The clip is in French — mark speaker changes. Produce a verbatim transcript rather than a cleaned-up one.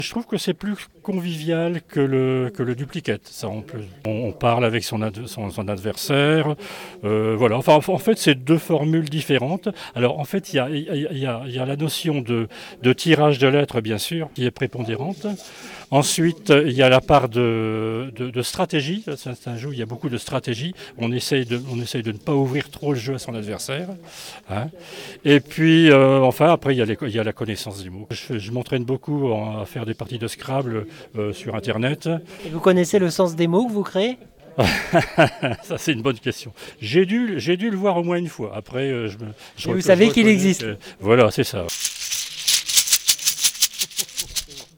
Speaker 1: Je trouve que c'est plus convivial que le, que le duplicate. Ça, on, peut, on, on parle avec son, ad, son, son adversaire. Euh, voilà. Enfin, en fait, c'est deux formules différentes. Alors, en fait, il y a, y a, y a la notion de, de tirage de lettres, bien sûr, qui est prépondérante. Ensuite, il y a la part de, de, de stratégie. C'est un jeu où il y a beaucoup de stratégie. On essaye de, on essaye de ne pas ouvrir trop le jeu à son adversaire. Hein. Et puis, euh, enfin, après, il y, a les, il y a la connaissance des mots. Je, je m'entraîne beaucoup en, à faire des parties de Scrabble euh, sur Internet.
Speaker 2: Et vous connaissez le sens des mots que vous créez ?
Speaker 1: Ça, c'est une bonne question. J'ai dû, j'ai dû le voir au moins une fois. Après, euh, je me. Je
Speaker 2: Et vous savez qu'il
Speaker 1: je
Speaker 2: existe.
Speaker 1: que, voilà, c'est ça.